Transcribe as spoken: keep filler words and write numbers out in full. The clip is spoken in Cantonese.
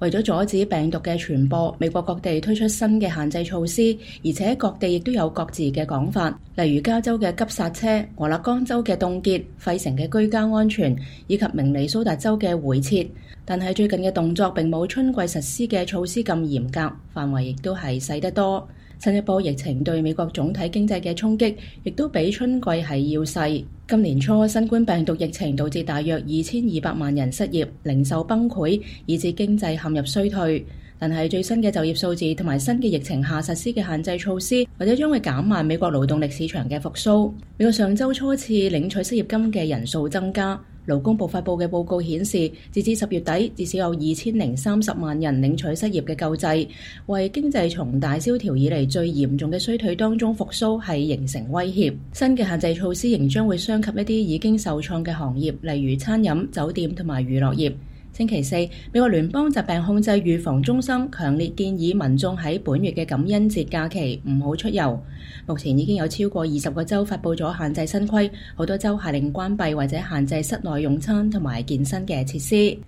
為咗阻止病毒嘅傳播，美國各地推出新嘅限制措施，而且各地亦都有各自嘅講法。例如加州嘅急剎車、俄勒岡州嘅凍結、費城嘅居家安全，以及明尼蘇達州嘅回撤。但係最近嘅動作並冇春季實施嘅措施咁嚴格，範圍亦都係細得多。新一波疫情對美國總體經濟嘅衝擊，亦都比春季係要細。今年初，新冠病毒疫情導致大約二千二百萬人失業、零售崩潰，以致經濟陷入衰退。但係最新嘅就業數字同埋新嘅疫情下實施嘅限制措施，或者將會減慢美國勞動力市場嘅復甦。美國上週初次領取失業金嘅人數增加。勞工部發佈嘅報告顯示，截至十月底，至少有二千零三十萬人領取失業嘅救濟，為經濟從大蕭條以嚟最嚴重嘅衰退當中復甦係形成威脅。新嘅限制措施仍將會傷及一啲已經受創嘅行業，例如餐飲、酒店同埋娛樂業。星期四，美國聯邦疾病控制預防中心強烈建議民眾喺本月嘅感恩節假期唔好出遊。目前已經有超過二十個州發佈咗限制新規，好多州下令關閉或者限制室內用餐同埋健身嘅設施。